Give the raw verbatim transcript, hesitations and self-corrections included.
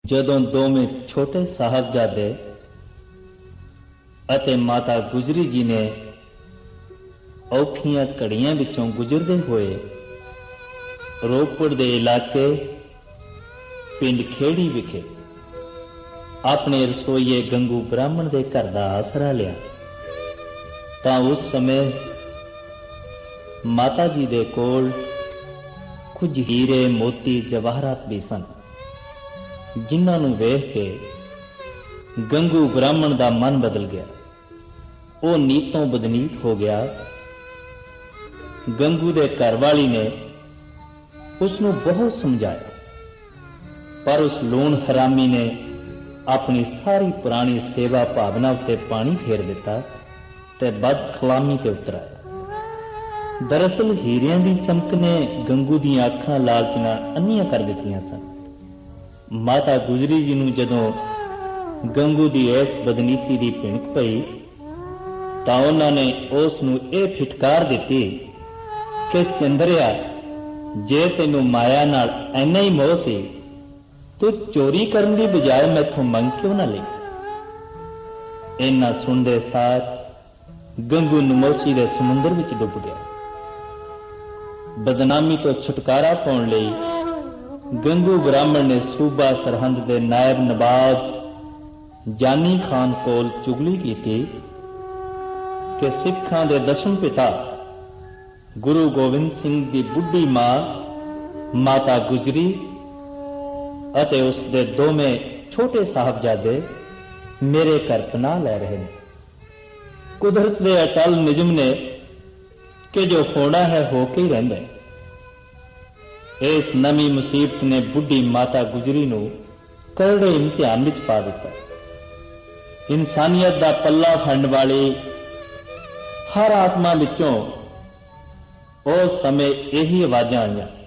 ਜਦੋਂ ਦੋਵੇਂ ਛੋਟੇ ਸਾਹਿਬਜ਼ਾਦੇ ਅਤੇ ਮਾਤਾ ਗੁਜਰੀ ਜੀ ਨੇ ਔਖੀਆਂ ਘੜੀਆਂ ਵਿੱਚੋਂ ਗੁਜ਼ਰਦੇ ਹੋਏ ਰੋਪੜ ਦੇ ਇਲਾਕੇ ਪਿੰਡ ਖੇੜੀ ਵਿਖੇ ਆਪਣੇ ਰਸੋਈਏ ਗੰਗੂ ਬ੍ਰਾਹਮਣ ਦੇ ਘਰ ਦਾ ਆਸਰਾ ਲਿਆ ਤਾਂ ਉਸ ਸਮੇਂ ਮਾਤਾ ਜੀ ਦੇ ਕੋਲ ਕੁਝ ਹੀਰੇ ਮੋਤੀ ਜਵਾਹਰਾਤ ਵੀ ਸਨ, ਜਿਨ੍ਹਾਂ ਨੂੰ ਵੇਖ ਕੇ ਗੰਗੂ ਬ੍ਰਾਹਮਣ ਦਾ ਮਨ ਬਦਲ ਗਿਆ। ਉਹ ਨੀਤੋਂ ਬਦਨੀਤ ਹੋ ਗਿਆ। ਗੰਗੂ ਦੇ ਘਰਵਾਲੀ ਨੇ ਉਸ ਨੂੰ ਬਹੁਤ ਸਮਝਾਇਆ, ਪਰ ਉਸ ਲੂਣ ਹਰਾਮੀ ਨੇ ਆਪਣੀ ਸਾਰੀ ਪੁਰਾਣੀ ਸੇਵਾ ਭਾਵਨਾ ਉੱਤੇ ਪਾਣੀ ਫੇਰ ਦਿੱਤਾ ਤੇ ਬਦਖਲਾਮੀ ਤੇ ਉਤਰ ਆਇਆ। ਦਰਅਸਲ ਹੀਰਿਆਂ ਦੀ ਚਮਕ ਨੇ ਗੰਗੂ ਦੀਆਂ ਅੱਖਾਂ ਲਾਲਚ ਨਾਲ ਅੰਨੀਆਂ ਕਰ ਦਿੱਤੀਆਂ ਸਨ। ਮਾਤਾ ਗੁਜਰੀ ਜੀ ਨੂੰ ਜਦੋਂ ਗੰਗੂ ਦੀ ਇਸ ਬਦਨੀਤੀ ਦੀ ਭਿਣਕ ਪਈ ਤਾਂ ਉਹਨਾਂ ਨੇ ਉਸ ਨੂੰ ਇਹ ਫਿਟਕਾਰ ਦਿੱਤੀ ਕਿ ਚੰਦਰਿਆ, ਜੇ ਤੈਨੂੰ ਮਾਇਆ ਨਾਲ ਇੰਨਾ ਹੀ ਮੋਹ ਸੀ, ਤੂੰ ਚੋਰੀ ਕਰਨ ਦੀ ਬਜਾਏ ਮੈਥੋਂ ਮੰਗ ਕਿਉਂ ਨਾ ਲਈ। ਇੰਨਾ ਸੁਣਦੇ ਸਾਰ ਗੰਗੂ ਨਮੋਸ਼ੀ ਦੇ ਸਮੁੰਦਰ ਵਿੱਚ ਡੁੱਬ ਗਿਆ। ਬਦਨਾਮੀ ਤੋਂ ਛੁਟਕਾਰਾ ਪਾਉਣ ਲਈ ਗੰਗੂ ਬ੍ਰਾਹਮਣ ਨੇ ਸੂਬਾ ਸਰਹੰਦ ਦੇ ਨਾਇਬ ਨਵਾਬ ਜਾਨੀ ਖਾਨ ਕੋਲ ਚੁਗਲੀ ਕੀਤੀ ਕਿ ਸਿੱਖਾਂ ਦੇ ਦਸਮ ਪਿਤਾ ਗੁਰੂ ਗੋਬਿੰਦ ਸਿੰਘ ਦੀ ਬੁੱਢੀ ਮਾਂ ਮਾਤਾ ਗੁਜਰੀ ਅਤੇ ਉਸ ਦੇ ਦੋਵੇਂ ਛੋਟੇ ਸਾਹਿਬਜ਼ਾਦੇ ਮੇਰੇ ਘਰ ਪਨਾਹ ਲੈ ਰਹੇ ਨੇ। ਕੁਦਰਤ ਦੇ ਅਟਲ ਨਿਯਮ ਨੇ ਕਿ ਜੋ ਹੋਣਾ ਹੈ ਹੋ ਕੇ ਹੀ ਰਹਿੰਦਾ ਹੈ। ਇਸ ਨਵੀਂ ਮੁਸੀਬਤ ਨੇ ਬੁੱਢੀ ਮਾਤਾ ਗੁਜਰੀ ਨੂੰ ਕਰੜੇ ਇਮਤਿਹਾਨ ਵਿੱਚ ਪਾ ਦਿੱਤਾ। ਇਨਸਾਨੀਅਤ ਦਾ ਪੱਲਾ ਫੜਨ ਵਾਲੀ ਹਰ ਆਤਮਾ ਵਿੱਚੋਂ ਉਸ ਸਮੇਂ ਇਹੀ ਆਵਾਜ਼ਾਂ ਆਈਆਂ,